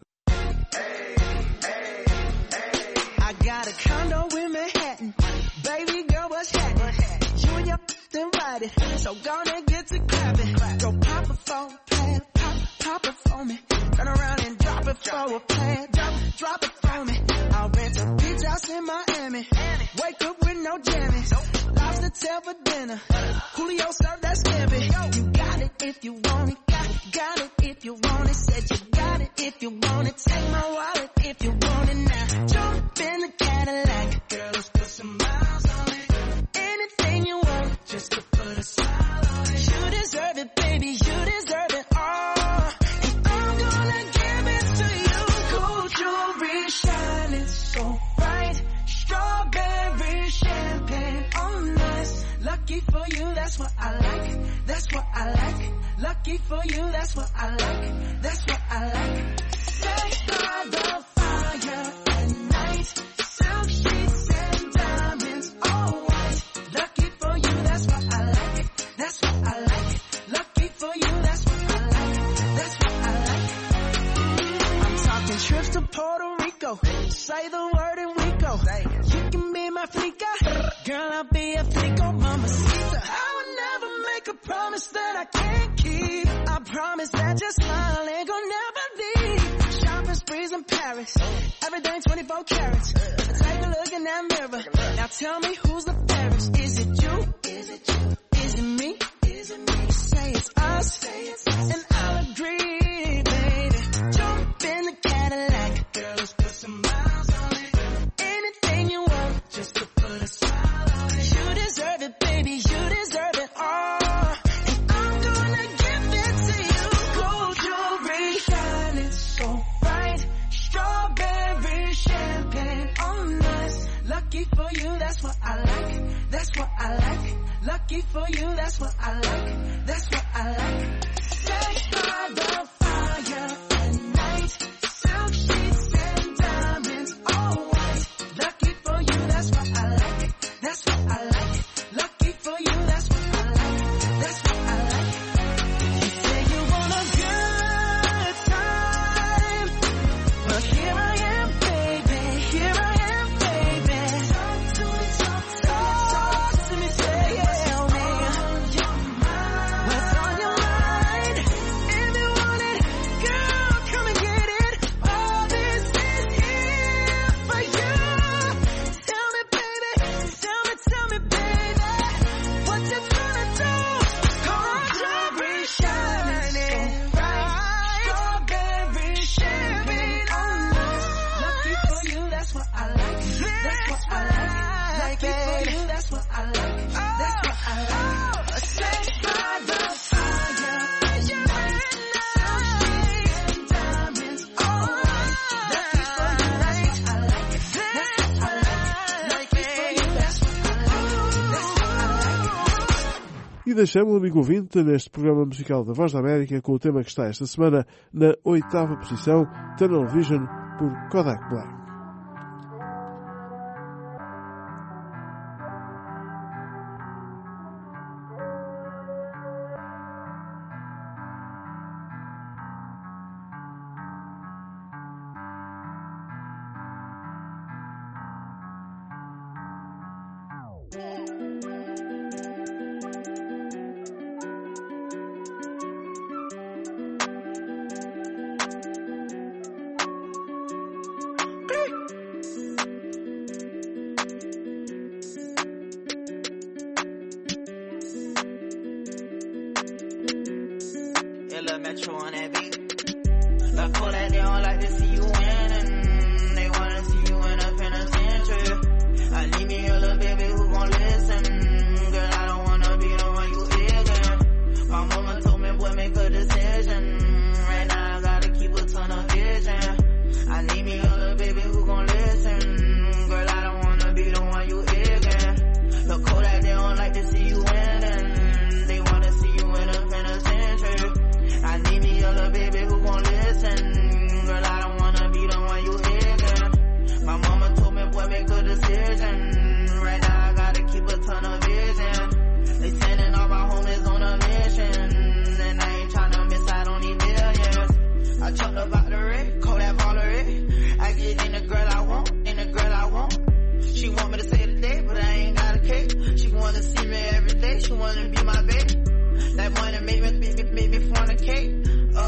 I got a condo in Manhattan. Baby girl, what's happening? You and your invited, so gonna get to clapping. Go pop it for a plan, pop it for me. Turn around and drop it for a plan, drop it for me. I'll rent a beach house in Miami. Wake up with no jammies. Lobster tail for dinner. Julio served that scampi. You got it if you want it. Got it if you want it. Said you got it if you want it. Take my wallet if you want it now. Jump in the Cadillac. Girl, let's put some miles on it. Anything you want, just to put a smile on it. You deserve it, baby. You deserve it all. And I'm gonna give it to you. Gold jewelry shining so bright. Strawberry champagne on us. Lucky for you, that's what I like. That's what I like. Lucky for you, that's what I like. That's what I like. Set by the fire at night. Silk sheets and diamonds all white. Lucky for you, that's what I like. say the word and we go. You can be my flica, girl, I'll be a flico, mamacita. I would never make a promise that I can't keep. I promise that your smile ain't gonna never leave. Shopping sprees in Paris, everything 24 carats. Take a look in that mirror. Now tell me who's the fairest. Is it you? Is it you? Is it me? Is it me? Say it's us, and I'll agree, baby. Jump in the Cadillac, girl, let's put some miles on it. Anything you want, just to put a smile on it. You deserve it, baby, you deserve it all. And I'm gonna give it to you. Gold jewelry, shining so bright. Strawberry champagne on us. Lucky for you, that's what I like. That's what I like. Lucky for you, that's what I like. That's what I like. Sex by the fire at night. Silk sheets and diamonds, all white. Lucky for you, that's what I like. That's what I like. Lucky for you, that's what I like. That's what I like. You say you want a good time. Well, here I am, baby. Here I am, baby. Talk to me, talk to me, say yeah. What's on your mind? If you want it, girl, come and get it. All this is here for you. Tell me, baby, what you gonna do? Gold jewelry shining bright. Strawberry champagne on us. Lucky for you, that's what I like. That's what I like. Lucky for you, that's what I like. That's what I like. Sex by the fire at night. Silk sheets and diamonds, all white. Lucky for you, that's what I like. That's what I like. Lucky for you, that's what I like. That's what I like. E deixamos o amigo ouvinte neste programa musical da Voz da América com o tema que está esta semana na 8ª posição, Tunnel Vision, por Kodak Black. Metro on that beat. I call that they don't like to see you winning. They wanna see you in a penitentiary. I need me a little baby who gon' listen. Girl, I don't wanna be the one you ignorant. My mama told me, boy, make a decision. Right now I gotta keep a ton of vision. I need me a little baby who gon' listen. Girl, I don't wanna be the one you ignorant. Look, call that they don't like to see you winning. They wanna see you in a penitentiary. I need me a little baby who gon' listen. Girl, I don't wanna be the one you ignorant. My mama told me, boy, make a decision. Right now I gotta keep a ton of vision. They sending all my homies on a mission. And I ain't tryna miss out on these millions. I chucked about the red, call that Valerie. I get in the girl I want, in the girl I want. She want me to say today, but I ain't got a cake. She wanna see me every day, she wanna be my baby. That money make me fornicate.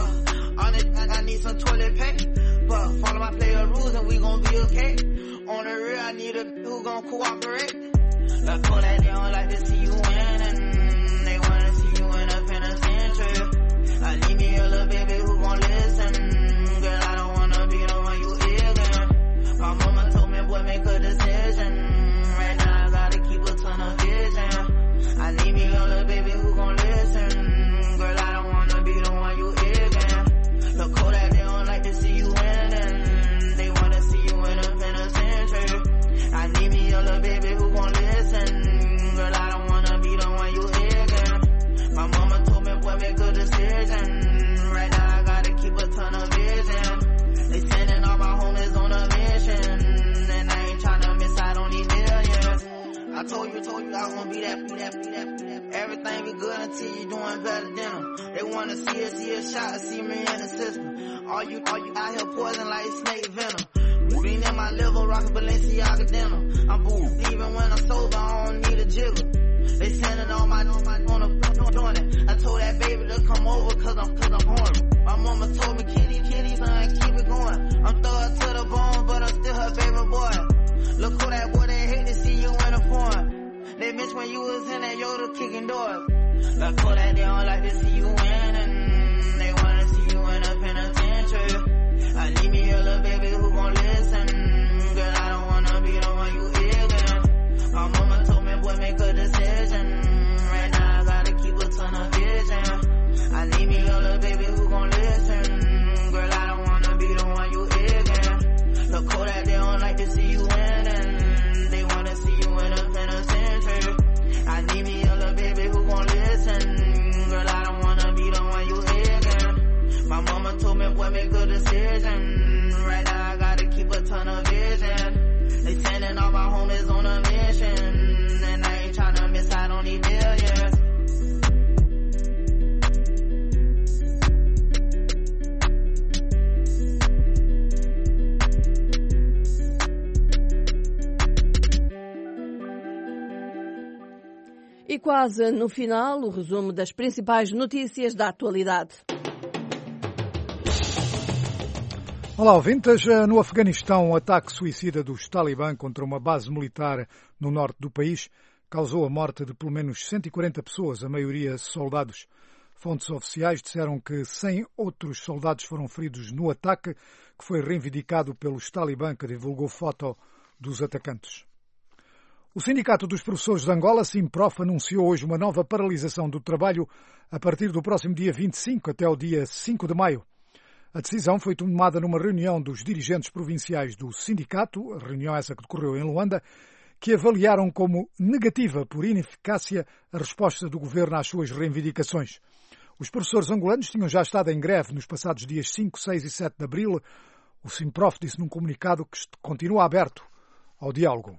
On it, I need some toilet paper. But follow my player rules and we gon' be okay. On the real, I need a who gon' cooperate. Like, call that they don't like to see you winning. They wanna see you in a penitentiary. I need me a little baby who gon' listen. Girl, I don't wanna be the one you ignorant. My mama told me, boy, make a decision. Right now I gotta keep a ton of vision. I need me a little baby who gon' listen. Girl, I don't wanna be the one you ignorant. Look, call that they don't like to see you winning. They wanna see you in a penitentiary. I need me a little baby who gon' listen. Girl, I don't wanna be the one you ignorant. My mama told me, boy, make a decision. Right now I gotta keep a ton of vision. They sending all my homies on a mission. And I ain't tryna miss out on these millions. I told you I was gonna be that. Everything be good until you doing better than them. They wanna see a shot, see me in the system. All you out here poison like snake venom. Moving in my my liver, rockin' Balenciaga denim. I'm booed, even when I'm sober, I don't need a jiggle. They sending on my on a doing it. I told that baby to come over cause I'm horny. My mama told me kitty, son, keep it going. I'm thug to the bone, but I'm still her favorite boy. Look who that boy, they hate to see you in a foreign. They miss when you was in that Yoda kicking doors. Look who that they don't like to see you winning. They wanna see you in a penitentiary. I need me a little baby who gon' listen. Girl, I don't wanna be the one you ignorant. My mama told me, boy, make a decision. Right now I gotta keep a ton of vision. I need me a little baby who gon' listen. Girl, I don't wanna be the one you ignorant. Look cool that they don't like to see you winning. They wanna see you in a penitentiary. I need me a little baby who gon' listen. Girl, I don't wanna be the one you ignorant. My mama told me, boy, make a decision. Right now I gotta keep a ton of vision. They sending all my homies on a mission. And I ain't tryna miss out on these millions. E quase no final, o resumo das principais notícias da atualidade. Olá, ouvintes. No Afeganistão, um ataque suicida dos Talibã contra uma base militar no norte do país causou a morte de pelo menos 140 pessoas, a maioria soldados. Fontes oficiais disseram que 100 outros soldados foram feridos no ataque, que foi reivindicado pelos Talibã, que divulgou foto dos atacantes. O Sindicato dos Professores de Angola, Simprof, anunciou hoje uma nova paralisação do trabalho a partir do próximo dia 25 até o dia 5 de maio. A decisão foi tomada numa reunião dos dirigentes provinciais do sindicato, a reunião essa que decorreu em Luanda, que avaliaram como negativa por ineficácia a resposta do governo às suas reivindicações. Os professores angolanos tinham já estado em greve nos passados dias 5, 6 e 7 de abril. O Simprof disse num comunicado que continua aberto ao diálogo.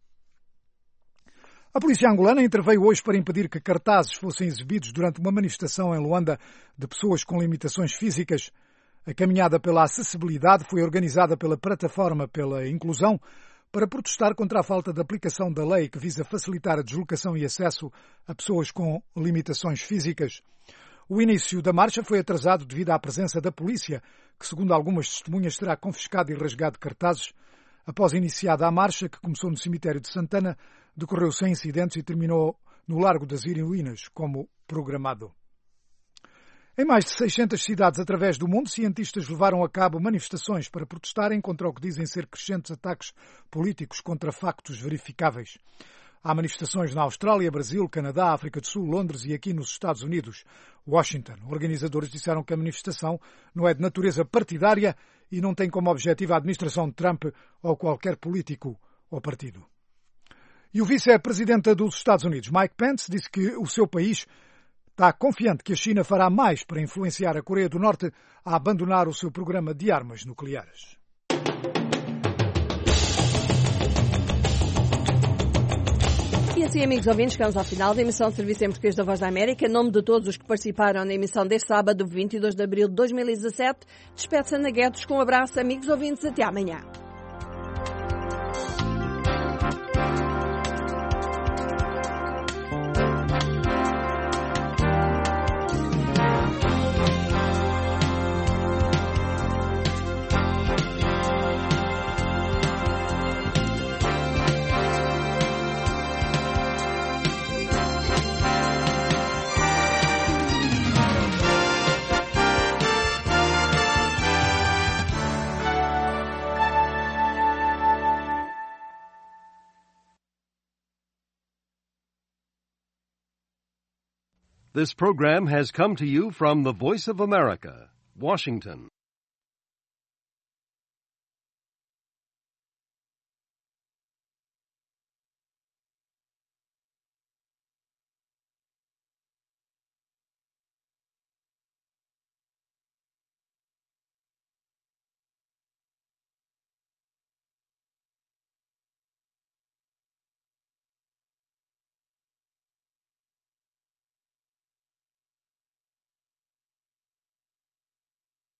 A polícia angolana interveio hoje para impedir que cartazes fossem exibidos durante uma manifestação em Luanda de pessoas com limitações físicas. A caminhada pela acessibilidade foi organizada pela Plataforma pela Inclusão para protestar contra a falta de aplicação da lei que visa facilitar a deslocação e acesso a pessoas com limitações físicas. O início da marcha foi atrasado devido à presença da polícia, que, segundo algumas testemunhas, terá confiscado e rasgado cartazes. Após iniciada a marcha, que começou no cemitério de Santana, decorreu sem incidentes e terminou no Largo das Heroínas, como programado. Em mais de 600 cidades através do mundo, cientistas levaram a cabo manifestações para protestarem contra o que dizem ser crescentes ataques políticos contra factos verificáveis. Há manifestações na Austrália, Brasil, Canadá, África do Sul, Londres e aqui nos Estados Unidos, Washington. Organizadores disseram que a manifestação não é de natureza partidária e não tem como objetivo a administração de Trump ou qualquer político ou partido. E o vice-presidente dos Estados Unidos, Mike Pence, disse que o seu país está confiante que a China fará mais para influenciar a Coreia do Norte a abandonar o seu programa de armas nucleares. E assim, amigos ouvintes, chegamos ao final da emissão de Serviço em Português da Voz da América. Em nome de todos os que participaram na emissão deste sábado, 22 de abril de 2017, despede-se Ana Guedes com um abraço, amigos ouvintes, até amanhã. This program has come to you from the Voice of America, Washington.